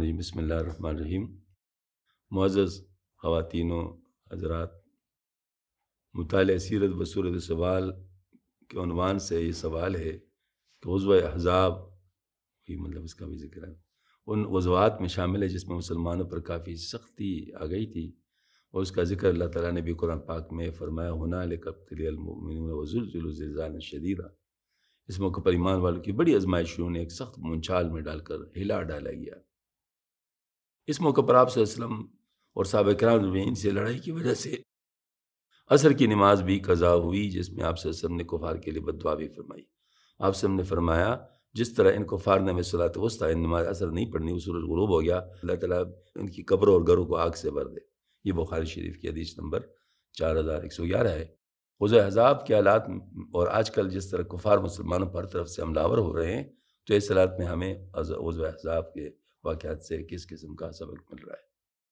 الرجیم بسم اللہ الرحمن الرحیم۔ معزز خواتین و حضرات، مطالعہ سیرت بصورت سوال کے عنوان سے یہ سوال ہے کہ غزوہ احزاب، یہ مطلب اس کا بھی ذکر ہے، ان غزوات میں شامل ہے جس میں مسلمانوں پر کافی سختی آ گئی تھی، اور اس کا ذکر اللہ تعالیٰ نے بھی قرآن پاک میں فرمایا ہنالک ابتلی المؤمنون وزلزلوا زلزالا شدیدا۔ اس موقع پر ایمان والوں کی بڑی آزمائشوں نے ایک سخت منچال میں ڈال کر ہلا ڈالا گیا۔ اس موقع پر آپ صلی اللہ علیہ وسلم اور صحابہ کرام اجمعین سے لڑائی کی وجہ سے عصر کی نماز بھی قضا ہوئی، جس میں آپ صلی اللہ علیہ وسلم نے کفار کے لیے بد دعا بھی فرمائی۔ آپ صلی اللہ علیہ وسلم نے فرمایا جس طرح ان کفار نے ہمیں صلاۃ وسطیٰ نماز عصر نہیں پڑھنی، وہ سورج غروب ہو گیا، اللہ تعالیٰ ان کی قبروں اور گھروں کو آگ سے بھر دے۔ یہ بخاری شریف کی حدیث نمبر 4111 ہے۔ غزوہ احزاب کے حالات اور آج کل جس طرح کفار مسلمانوں پر طرف سے حملہ آور ہو رہے ہیں، تو اس حالات میں ہمیں غزوہ احزاب کے واقعات سے کس قسم کا سبق مل رہا ہے؟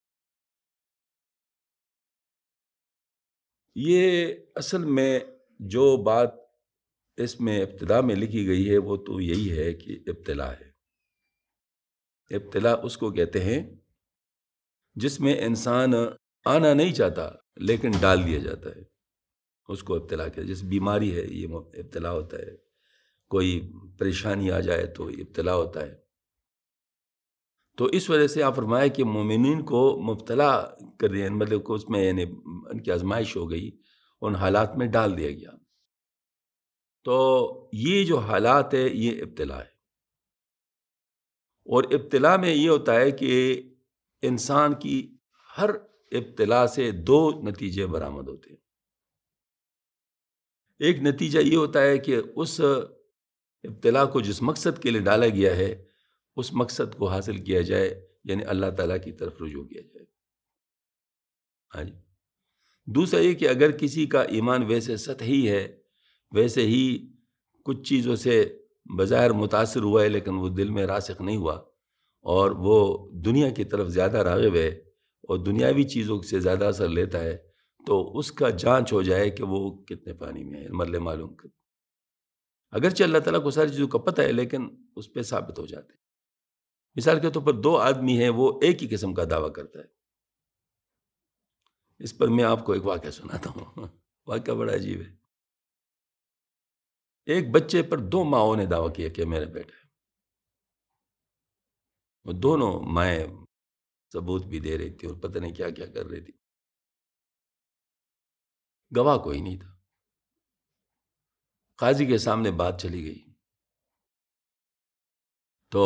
یہ اصل میں جو بات اس میں ابتدا میں لکھی گئی ہے وہ تو یہی ہے کہ ابتلا ہے۔ ابتلا اس کو کہتے ہیں جس میں انسان آنا نہیں چاہتا لیکن ڈال دیا جاتا ہے، اس کو ابتلا کہتے ہیں۔ جیسے بیماری ہے، یہ ابتلا ہوتا ہے، کوئی پریشانی آ جائے تو ابتلا ہوتا ہے۔ تو اس وجہ سے آپ فرمایا کہ مومنین کو مبتلا کر دیا، مطلب کہ اس میں یعنی ان کی آزمائش ہو گئی، ان حالات میں ڈال دیا گیا۔ تو یہ جو حالات ہے یہ ابتلا ہے، اور ابتلا میں یہ ہوتا ہے کہ انسان کی ہر ابتلا سے دو نتیجے برآمد ہوتے ہیں۔ ایک نتیجہ یہ ہوتا ہے کہ اس ابتلا کو جس مقصد کے لیے ڈالا گیا ہے اس مقصد کو حاصل کیا جائے، یعنی اللہ تعالیٰ کی طرف رجوع کیا جائے۔ ہاں جی۔ دوسرا یہ کہ اگر کسی کا ایمان ویسے سطحی ہے، ویسے ہی کچھ چیزوں سے بظاہر متاثر ہوا ہے لیکن وہ دل میں راسخ نہیں ہوا، اور وہ دنیا کی طرف زیادہ راغب ہے اور دنیاوی چیزوں سے زیادہ اثر لیتا ہے، تو اس کا جانچ ہو جائے کہ وہ کتنے پانی میں ہے، مطلب معلوم کر۔ اگرچہ اللہ تعالیٰ کو ساری چیزوں کا پتہ ہے لیکن اس پہ ثابت ہو جاتے ہیں۔ مثال کے طور پر دو آدمی ہیں، وہ ایک ہی قسم کا دعویٰ کرتا ہے۔ اس پر میں آپ کو ایک واقعہ سناتا ہوں، واقعہ بڑا عجیب ہے۔ ایک بچے پر دو ماؤں نے دعویٰ کیا کہ میرا بیٹا ہے، وہ دونوں مائیں ثبوت بھی دے رہی تھی اور پتہ نہیں کیا کیا کر رہی تھی، گواہ کوئی نہیں تھا۔ قاضی کے سامنے بات چلی گئی تو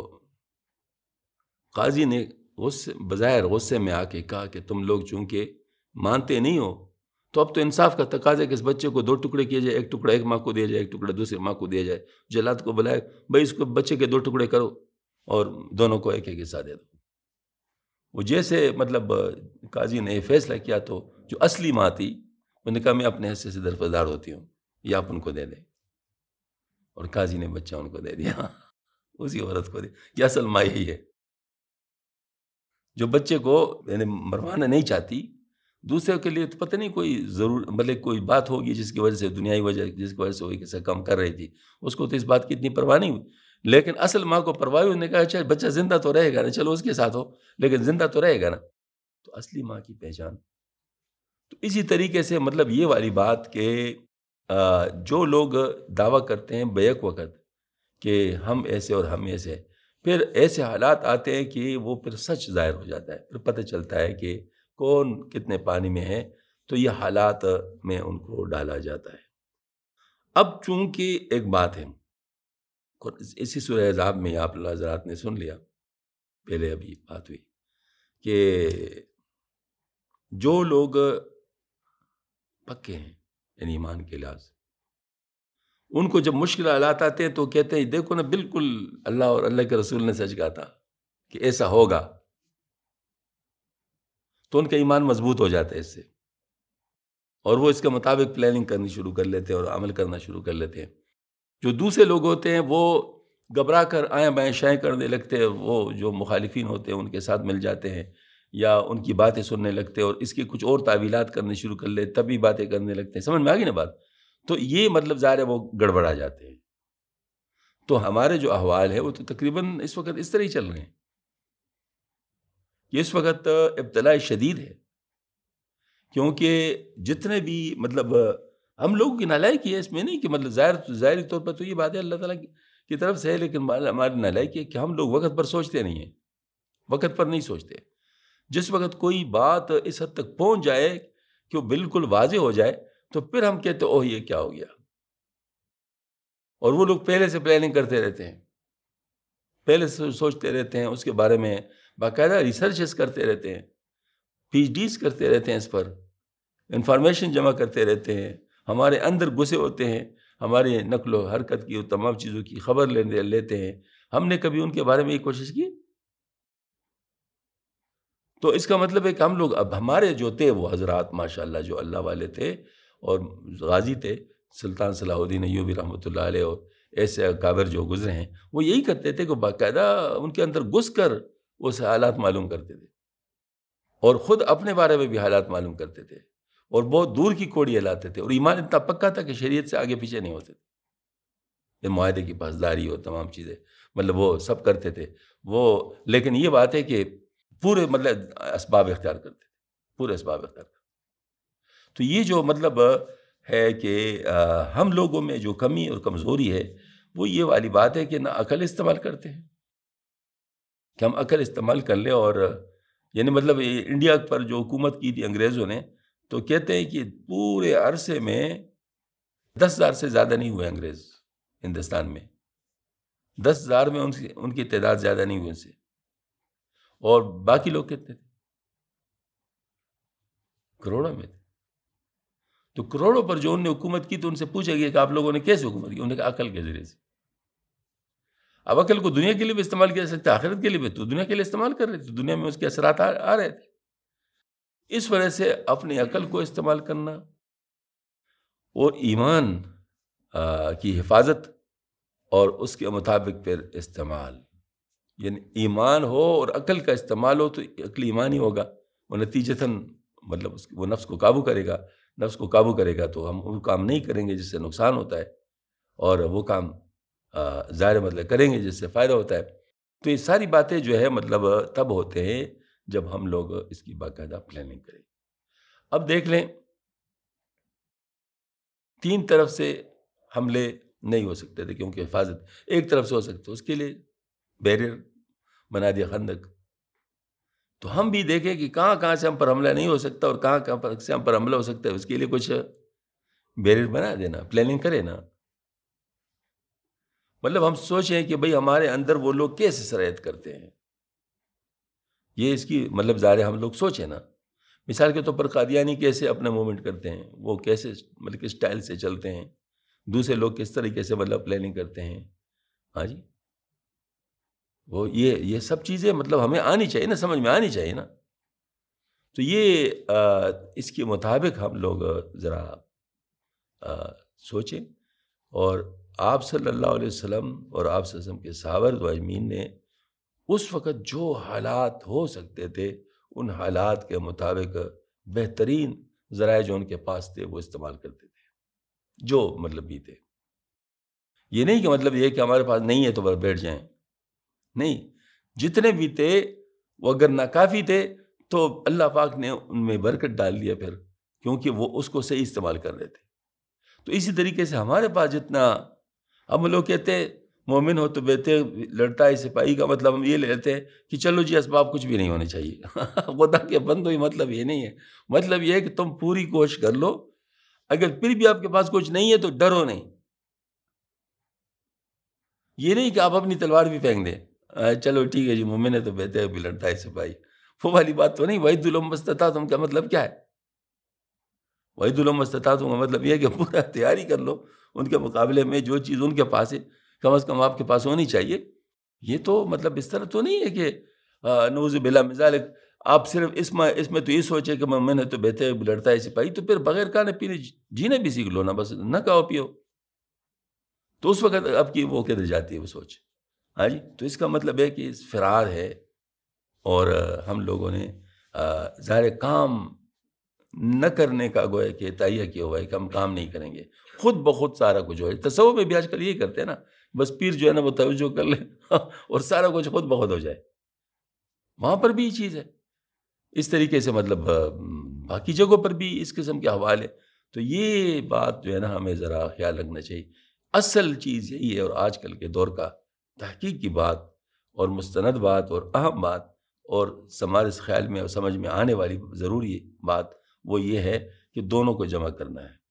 قاضی نے بظاہر غصے میں آ کے کہا کہ تم لوگ چونکہ مانتے نہیں ہو تو اب تو انصاف کا تقاضا ہے کہ اس بچے کو دو ٹکڑے کیے جائے، ایک ٹکڑا ایک ماں کو دیا جائے، ایک ٹکڑا دوسری ماں کو دیا جائے۔ جلاد کو بلائے، بھائی اس کو بچے کے دو ٹکڑے کرو اور دونوں کو ایک ایک حصہ دے دو۔ وہ جیسے مطلب قاضی نے یہ فیصلہ کیا تو جو اصلی ماں تھی انہوں نے کہا میں اپنے حصے سے درفدار ہوتی ہوں، یا آپ ان کو دے دیں، اور قاضی نے بچہ ان کو دے دیا، اسی عورت کو دے۔ یہ اصل ماں یہی ہے جو بچے کو یعنی مروانا نہیں چاہتی، دوسرے کے لیے تو پتہ نہیں کوئی ضرور مطلب کوئی بات ہوگی جس کی وجہ سے، دنیائی وجہ جس کی وجہ سے وہ کیسا کام کر رہی تھی، اس کو تو اس بات کی اتنی پرواہ نہیں ہوئی، لیکن اصل ماں کو پرواہ ہوئی۔ انہوں نے کہا اچھا بچہ زندہ تو رہے گا نا، چلو اس کے ساتھ ہو لیکن زندہ تو رہے گا نا، تو اصلی ماں کی پہچان۔ تو اسی طریقے سے مطلب یہ والی بات کہ جو لوگ دعویٰ کرتے ہیں بیک وقت کہ ہم ایسے اور ہم ایسے، پھر ایسے حالات آتے ہیں کہ وہ پھر سچ ظاہر ہو جاتا ہے، پھر پتہ چلتا ہے کہ کون کتنے پانی میں ہے، تو یہ حالات میں ان کو ڈالا جاتا ہے۔ اب چونکہ ایک بات ہے، اسی سورہ احزاب میں آپ حضرات نے سن لیا، پہلے ابھی بات ہوئی کہ جو لوگ پکے ہیں یعنی ایمان کے لحاظ، ان کو جب مشکل حالات آتے ہیں تو کہتے ہیں دیکھو نا بالکل اللہ اور اللہ کے رسول نے سچ کہا تھا کہ ایسا ہوگا، تو ان کا ایمان مضبوط ہو جاتا ہے اس سے، اور وہ اس کے مطابق پلاننگ کرنی شروع کر لیتے ہیں اور عمل کرنا شروع کر لیتے ہیں۔ جو دوسرے لوگ ہوتے ہیں وہ گھبرا کر آئیں بائیں شائیں کرنے لگتے ہیں، وہ جو مخالفین ہوتے ہیں ان کے ساتھ مل جاتے ہیں یا ان کی باتیں سننے لگتے ہیں اور اس کی کچھ اور تعویلات کرنے شروع کر لے، تبھی باتیں کرنے لگتے ہیں۔ سمجھ میں آ گئی نا بات؟ تو یہ مطلب ظاہر ہے وہ گڑبڑا جاتے ہیں۔ تو ہمارے جو احوال ہے وہ تو تقریباً اس وقت اس طرح ہی چل رہے ہیں کہ اس وقت ابتلاء شدید ہے، کیونکہ جتنے بھی مطلب ہم لوگوں کی نالائکی ہے، اس میں نہیں کہ مطلب ظاہری طور پر تو یہ بات ہے اللہ تعالیٰ کی طرف سے ہے، لیکن ہماری نالائکی ہے کہ ہم لوگ وقت پر سوچتے نہیں ہیں، وقت پر نہیں سوچتے۔ جس وقت کوئی بات اس حد تک پہنچ جائے کہ وہ بالکل واضح ہو جائے تو پھر ہم کہتے اوہ یہ کیا ہو گیا، اور وہ لوگ پہلے سے پلاننگ کرتے رہتے ہیں، پہلے سے سوچتے رہتے ہیں، اس کے بارے میں باقاعدہ ریسرچز کرتے رہتے ہیں، پی ایچ ڈیز کرتے رہتے ہیں، اس پر انفارمیشن جمع کرتے رہتے ہیں، ہمارے اندر گھسے ہوتے ہیں، ہماری نقل و حرکت کی تمام چیزوں کی خبر لیتے ہیں۔ ہم نے کبھی ان کے بارے میں یہ کوشش کی؟ تو اس کا مطلب ہے کہ ہم لوگ اب ہمارے جو تھے وہ حضرات ماشاءاللہ جو اللہ والے تھے اور غازی تھے، سلطان صلاح الدین ایوبی رحمۃ اللہ علیہ اور ایسے اکابر جو گزرے ہیں، وہ یہی کرتے تھے کہ باقاعدہ ان کے اندر گھس کر اس حالات معلوم کرتے تھے اور خود اپنے بارے میں بھی حالات معلوم کرتے تھے اور بہت دور کی کوڑی ہلاتے تھے، اور ایمان اتنا پکا تھا کہ شریعت سے آگے پیچھے نہیں ہوتے تھے، یہ معاہدے کی پاسداری اور تمام چیزیں مطلب وہ سب کرتے تھے وہ، لیکن یہ بات ہے کہ پورے مطلب اسباب اختیار کرتے تھے، پورے اسباب اختیار کرتے۔ تو یہ جو مطلب ہے کہ ہم لوگوں میں جو کمی اور کمزوری ہے وہ یہ والی بات ہے کہ نہ عقل استعمال کرتے ہیں کہ ہم عقل استعمال کر لیں، اور یعنی مطلب انڈیا پر جو حکومت کی تھی انگریزوں نے، تو کہتے ہیں کہ پورے عرصے میں 10,000 سے زیادہ نہیں ہوئے انگریز ہندوستان میں، 10,000 میں ان کی تعداد زیادہ نہیں ہوئی ان سے، اور باقی لوگ کتنے تھے؟ کروڑوں میں تھے۔ تو کروڑوں پر جو انہوں نے حکومت کی تو ان سے پوچھا گیا کہ آپ لوگوں نے کیسے حکومت کی؟ انہوں نے کہا عقل کے ذریعے سے۔ اب عقل کو دنیا کے لیے بھی استعمال کیا جا سکتا ہے، آخرت کے لیے بھی، تو دنیا کے لیے استعمال کر رہے تھے، دنیا میں اس کے اثرات آ رہے تھے۔ اس وجہ سے اپنی عقل کو استعمال کرنا اور ایمان کی حفاظت اور اس کے مطابق پھر استعمال، یعنی ایمان ہو اور عقل کا استعمال ہو تو عقل ایمان ہی ہوگا، وہ نتیجتاً مطلب وہ نفس کو قابو کرے گا، نفس کو قابو کرے گا تو ہم وہ کام نہیں کریں گے جس سے نقصان ہوتا ہے، اور وہ کام ظاہر مطلب کریں گے جس سے فائدہ ہوتا ہے۔ تو یہ ساری باتیں جو ہے مطلب تب ہوتے ہیں جب ہم لوگ اس کی باقاعدہ پلاننگ کریں۔ اب دیکھ لیں 3 طرف سے حملے نہیں ہو سکتے تھے کیونکہ حفاظت ایک طرف سے ہو سکتے، اس کے لیے بیریئر بنا دیا خندق۔ تو ہم بھی دیکھیں کہ کہاں سے ہم پر حملہ نہیں ہو سکتا اور کہاں سے ہم پر حملہ ہو سکتا ہے، اس کے لیے کچھ بیریئر بنا دینا، پلاننگ کرے نا۔ مطلب ہم سوچیں کہ بھئی ہمارے اندر وہ لوگ کیسے سرایت کرتے ہیں، یہ اس کی مطلب ظاہر ہم لوگ سوچیں نا۔ مثال کے طور پر قادیانی کیسے اپنا موومنٹ کرتے ہیں، وہ کیسے مطلب کس سٹائل سے چلتے ہیں، دوسرے لوگ کس طریقے سے مطلب پلاننگ کرتے ہیں، ہاں جی، وہ یہ سب چیزیں مطلب ہمیں آنی چاہیے نا، سمجھ میں آنی چاہیے نا۔ تو یہ اس کے مطابق ہم لوگ ذرا سوچیں، اور آپ صلی اللہ علیہ وسلم اور آپ صلی اللہ علیہ وسلم کے صحابہ اجمعین نے اس وقت جو حالات ہو سکتے تھے ان حالات کے مطابق بہترین ذرائع جو ان کے پاس تھے وہ استعمال کرتے تھے، جو مطلب بھی تھے۔ یہ نہیں کہ مطلب یہ کہ ہمارے پاس نہیں ہے تو بس بیٹھ جائیں، نہیں، جتنے بھی تھے وہ اگر ناکافی تھے تو اللہ پاک نے ان میں برکت ڈال دیا پھر، کیونکہ وہ اس کو صحیح استعمال کر رہے تھے۔ تو اسی طریقے سے ہمارے پاس جتنا، ہم لوگ کہتے ہیں مومن ہو تو بہتے لڑتا ہے سپاہی کا مطلب ہم یہ لیتے ہیں کہ چلو جی اسباب کچھ بھی نہیں ہونے چاہیے خدا کے بندو، مطلب یہ نہیں ہے، مطلب یہ ہے کہ تم پوری کوشش کر لو، اگر پھر بھی آپ کے پاس کچھ نہیں ہے تو ڈرو نہیں، یہ نہیں کہ آپ اپنی تلوار بھی پھینک دیں، چلو ٹھیک ہے جی مومن ہے تو بہتے بھی لڑتا ہے سپاہی، وہ والی بات تو نہیں۔ وَإِذْ لَمْ اسْتَطَعْتُمْ کا مطلب کیا ہے؟ وَإِذْ لَمْ اسْتَطَعْتُمْ کا مطلب یہ ہے کہ پورا تیاری کر لو ان کے مقابلے میں، جو چیز ان کے پاس ہے کم از کم آپ کے پاس ہونی چاہیے۔ یہ تو مطلب اس طرح تو نہیں ہے کہ نعوذ باللہ من ذالک آپ صرف اس میں تو یہ سوچے کہ میں نے تو بہتے لڑتا ہے سپاہی، تو پھر بغیر کھانے پینے جینے بھی سیکھ لو نا، بس نہ کھاؤ پیو، تو اس وقت آپ کی وہ کدھر جاتی ہے وہ سوچ، ہاں جی۔ تو اس کا مطلب ہے کہ فرار ہے، اور ہم لوگوں نے ظاہر کام نہ کرنے کا گویا کہ تہیہ کیا ہوا ہے کہ ہم کام نہیں کریں گے، خود بخود سارا کچھ ہو جائے۔ تصوف میں بھی آج کل یہی کرتے ہیں نا، بس پیر جو ہے نا وہ توجہ کر لے اور سارا کچھ خود بخود ہو جائے، وہاں پر بھی یہ چیز ہے۔ اس طریقے سے مطلب باقی جگہوں پر بھی اس قسم کے حوالے. تو یہ بات جو ہے نا ہمیں ذرا خیال رکھنا چاہیے. اصل چیز یہی ہے، اور آج کل کے دور کا تحقیق کی بات اور مستند بات اور اہم بات اور ہمارے خیال میں اور سمجھ میں آنے والی ضروری بات وہ یہ ہے کہ دونوں کو جمع کرنا ہے.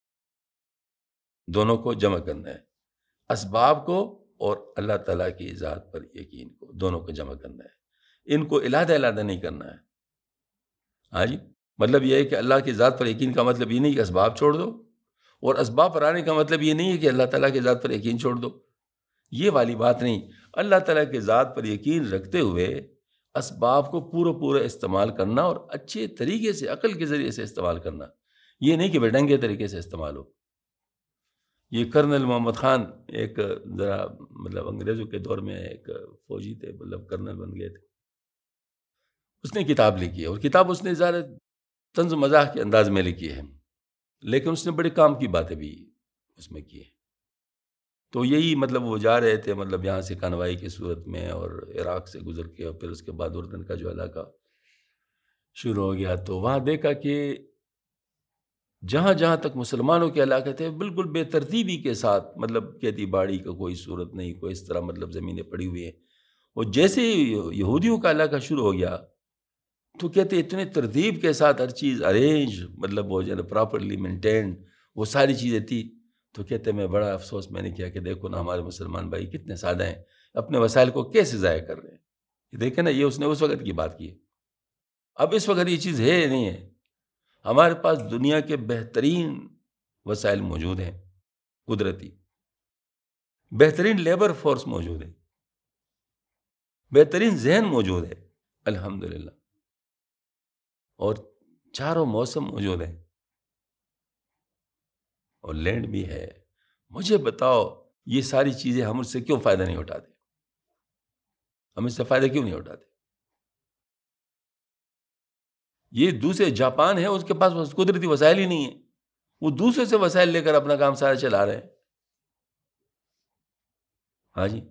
دونوں کو جمع کرنا ہے، اسباب کو اور اللہ تعالیٰ کی ذات پر یقین کو، دونوں کو جمع کرنا ہے. ان کو علیحدہ علیحدہ نہیں کرنا ہے. ہاں جی، مطلب یہ ہے کہ اللہ کی ذات پر یقین کا مطلب یہ نہیں کہ اسباب چھوڑ دو، اور اسباب پر آنے کا مطلب یہ نہیں ہے کہ اللہ تعالیٰ کی ذات پر یقین چھوڑ دو. یہ والی بات نہیں. اللہ تعالیٰ کی ذات پر یقین رکھتے ہوئے اسباب کو پورا استعمال کرنا، اور اچھے طریقے سے عقل کے ذریعے سے استعمال کرنا. یہ نہیں کہ بےڈنگے طریقے سے استعمال ہو. یہ کرنل محمد خان ایک ذرا مطلب انگریزوں کے دور میں ایک فوجی تھے، مطلب کرنل بن گئے تھے. اس نے کتاب لکھی ہے، اور کتاب اس نے ظاہر طنز و مزاح کے انداز میں لکھی ہے، لیکن اس نے بڑے کام کی باتیں بھی اس میں کی ہیں. تو یہی مطلب وہ جا رہے تھے مطلب یہاں سے کانوائی کی صورت میں، اور عراق سے گزر کے، اور پھر اس کے بعد اردن کا جو علاقہ شروع ہو گیا. تو وہاں دیکھا کہ جہاں جہاں تک مسلمانوں کے علاقے تھے بالکل بے ترتیبی کے ساتھ، مطلب کھیتی باڑی کا کوئی صورت نہیں، کوئی اس طرح مطلب زمینیں پڑی ہوئی ہیں. اور جیسے یہودیوں کا علاقہ شروع ہو گیا تو کہتے اتنے ترتیب کے ساتھ ہر چیز ارینج، مطلب وہ جو ہے پراپرلی مینٹینڈ وہ ساری چیزیں تھی. تو کہتے میں بڑا افسوس میں نے کیا کہ دیکھو نا ہمارے مسلمان بھائی کتنے سادہ ہیں، اپنے وسائل کو کیسے ضائع کر رہے ہیں. دیکھیں نا، یہ اس نے اس وقت کی بات کی. اب اس وقت یہ چیز ہے نہیں ہے. ہمارے پاس دنیا کے بہترین وسائل موجود ہیں، قدرتی بہترین لیبر فورس موجود ہے، بہترین ذہن موجود ہے الحمدللہ، اور چاروں موسم موجود ہیں، اور لینڈ بھی ہے. مجھے بتاؤ یہ ساری چیزیں ہم اس سے کیوں فائدہ نہیں اٹھاتے؟ ہم اس سے فائدہ کیوں نہیں اٹھاتے؟ یہ دوسرے جاپان ہے، اس کے پاس قدرتی وسائل ہی نہیں ہیں، وہ دوسرے سے وسائل لے کر اپنا کام سارا چلا رہے ہیں. ہاں جی،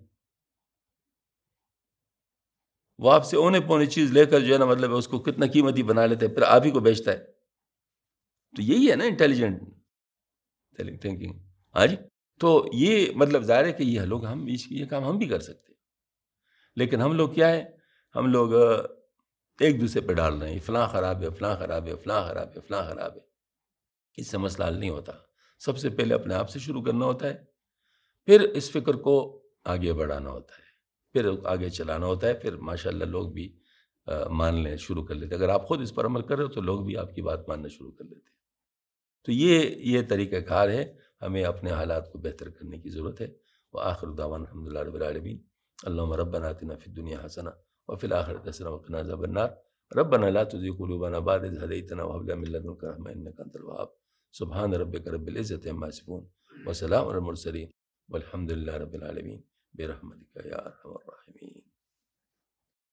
وہ آپ سے اونے پونے چیز لے کر جو ہے نا مطلب اس کو کتنا قیمتی بنا لیتے ہیں، پھر آپ ہی کو بیچتا ہے. تو یہی ہے نا انٹیلیجنٹ تھنکنگ. ہاں جی، تو یہ مطلب ظاہر ہے کہ یہ لوگ یہ کام ہم بھی کر سکتے ہیں، لیکن ہم لوگ کیا ہے، ہم لوگ ایک دوسرے پہ ڈال رہے ہیں فلاں خراب ہے، فلاں خراب ہے، فلاں خراب ہے، فلاں خراب ہے. اس سے مسئلہ حل نہیں ہوتا. سب سے پہلے اپنے آپ سے شروع کرنا ہوتا ہے، پھر اس فکر کو آگے بڑھانا ہوتا ہے، پھر آگے چلانا ہوتا ہے. پھر ماشاءاللہ لوگ بھی مان لیں شروع کر لیتے. اگر آپ خود اس پر عمل کر رہے ہو تو لوگ بھی آپ کی بات ماننا شروع کر لیتے. تو یہ طریقہ کار ہے. ہمیں اپنے حالات کو بہتر کرنے کی ضرورت ہے. وآخر دعوانا الحمدللہ رب العالمین. اللہم ربنا آتنا فی الدنیا حسنہ وفی الآخرۃ حسنہ وقنا عذاب النار. ربنا لا تزغ قلوبنا بعد إذ هديتنا وهب لنا من لدنك رحمة إنك أنت الوهاب. سبحان ربك رب العزة عما يصفون وسلام على المرسلين والحمد لله رب العالمين برحمتك يا أرحم الراحمين.